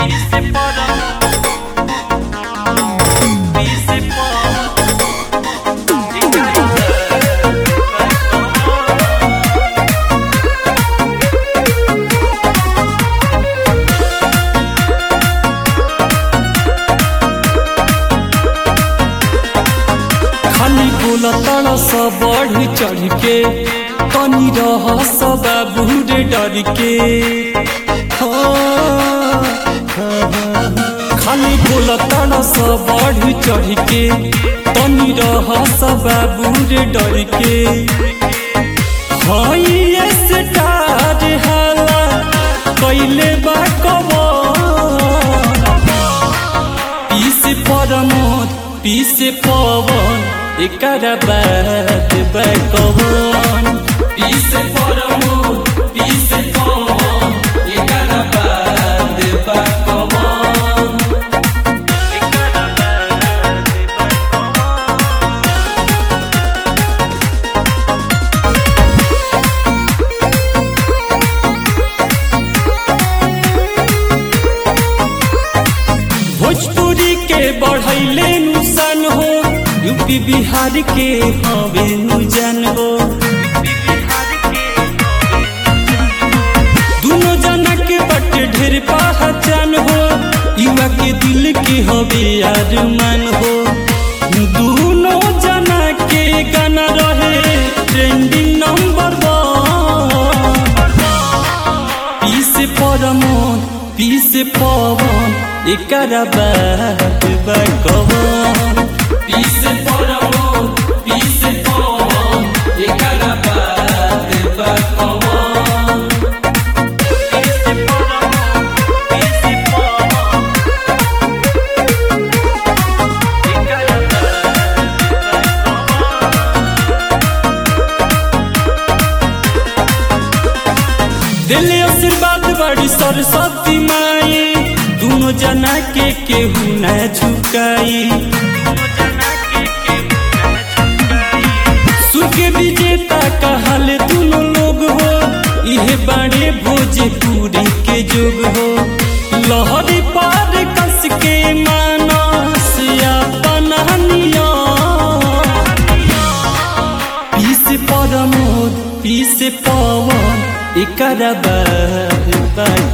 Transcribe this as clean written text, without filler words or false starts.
बोलता सब बढ़ चढ़ के तनी रह सब बूढ़े डर के खाली बोलता सब बढ़ चढ़ के तनी रह सब बूढ़े डर के स्टार हाला कैले बा पीस परमोद पीस पवन एकरा बात बकवन पीस परमोद पीस पवन एकरा बात बकवन एकरा बात भोजपुरी के बढ़ैले नुकसान हो यूपी बिहार के हवे नुजन हो दोनों जना के बट ढेर पहचान हो युवा के दिल के हवे अरमान हो दोनों जना के गाना रहे ट्रेंडिंग नंबर 1 पीस परमोद पीस पवन एकरा बात बकवन पीस परमोद पीस पवन एकरा बात बकवन पीस परमोद पीस पवन एकरा बात दिल आशीर्वाद बड़ी सरस्वती माई दोनों जना के केहू न झुकाई सुके विजेता कहल दोनों लोग हो इहे बाड़े भोजपुरी के जुग हो लहरी पार कस के मानस अपना पीस परमोद पीस पवन एकरा बात